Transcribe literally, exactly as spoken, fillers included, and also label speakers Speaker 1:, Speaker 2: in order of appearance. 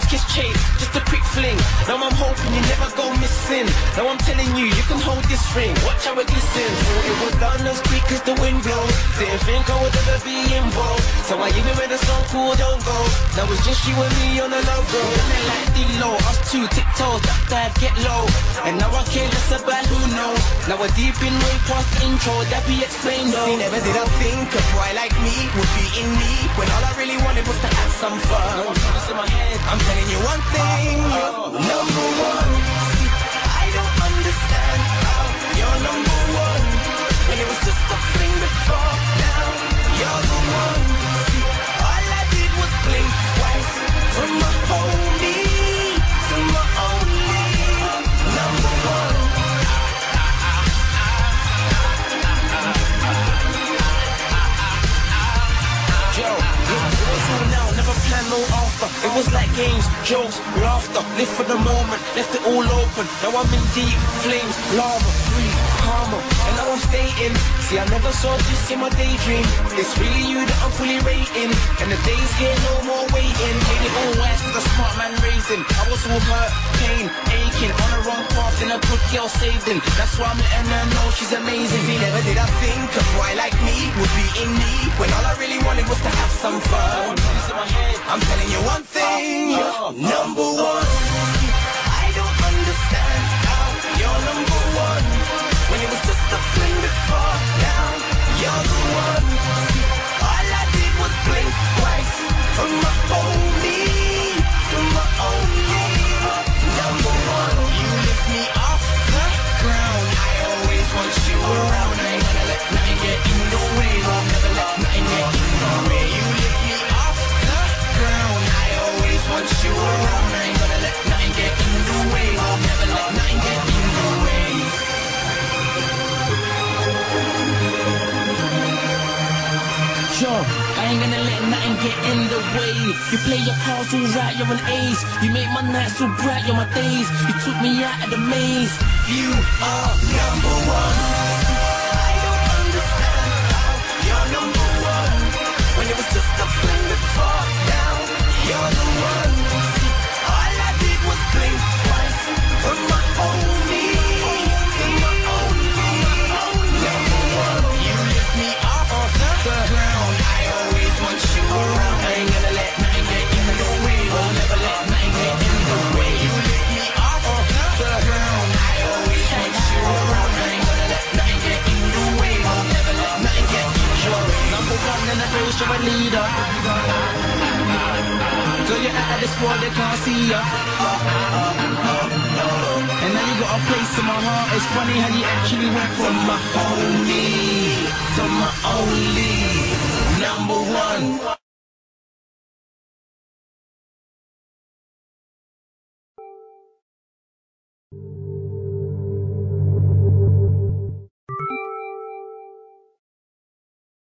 Speaker 1: things, kiss chase, just a quick fling. Now I'm hoping you never go missing. Now I'm telling you, you can hold this ring. Watch how it glistens. It was done as quick as the wind blows. Didn't think I would ever be involved. So I even read a song called Don't Go. Now it's just you and me on the low road. And they like D-Lo, us two tiptoes, that dad get low. And now I care less about who knows. Now we're deep in way past intro, that be explained though.
Speaker 2: See, never did I think a boy like me would be in need, when all I really wanted was to have some fun.
Speaker 1: In my head,
Speaker 2: I'm telling you one thing, you're number one. See, I don't understand how you're number one, when it was just a fling before. Now you're the one. See, all I did was blink twice, from my homie to my only number one.
Speaker 1: Joe, it was all now, never planned no after. It was like games, jokes, laughter. Live for the moment, left it all open. Now I'm in deep flames, lava, breathe, karma. And now I'm stating, see I never saw this in my daydream. It's really you that I'm fully rating. And the days get no more waiting. Made it all wise with a smart man raising. I was all hurt, pain, aching. On the wrong path and a good girl saved him. That's why I'm letting her know she's amazing.
Speaker 2: See, never did I think a boy like me would be in need, when all I really wanted was to have some fun. I'm telling you one thing, you're number one. I don't understand how you're number one, when it was just a fling before. Now you're the one. All I did was blink twice, from my homie to my only number one. You lift me off the ground, I always want you around. I ain't gonna let nothing get in the way, I'll never let nothing get in the way. You lift me off the ground, I always want you around. I ain't gonna let nothing get in the way, I'll never let nothing get in the way.
Speaker 1: Joe, I ain't gonna let nothing get in the way. You play your cards all right, you're an ace. You make my nights so bright, you're my days. You took me out of the maze.
Speaker 2: You are number one. I don't understand how you're number one, when it was just a fling before. Now you're the one. See, all I did was blink twice, from my homie to my only number one. You lift me off the ground, I always want you around. I ain't gonna let nothing get in the way, I'll never let nothing get in the way. You lift me off the ground, I always want you around. I ain't gonna let nothing get in the way, I'll never let nothing get in the way.
Speaker 1: Number one in the race, you're a leader. Girl, you're out of this world, they can't see ya. And now you got a place in my heart. It's funny how you actually went from my homie to my only number one.